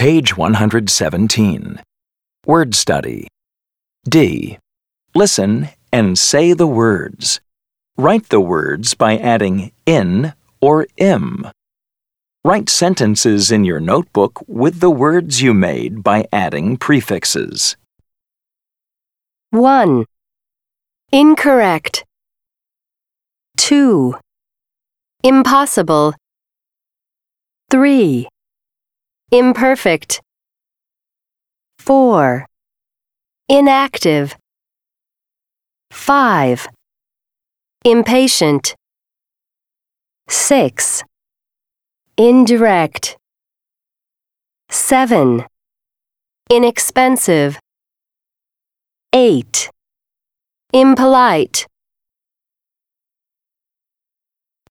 Page 117. Word study. D. Listen and say the words. Write the words by adding in or im. Write sentences in your notebook with the words you made by adding prefixes. 1. Incorrect. 2. Impossible. 3. Imperfect. 4. Inactive. 5. Impatient. 6. Indirect. 7. Inexpensive. 8. Impolite.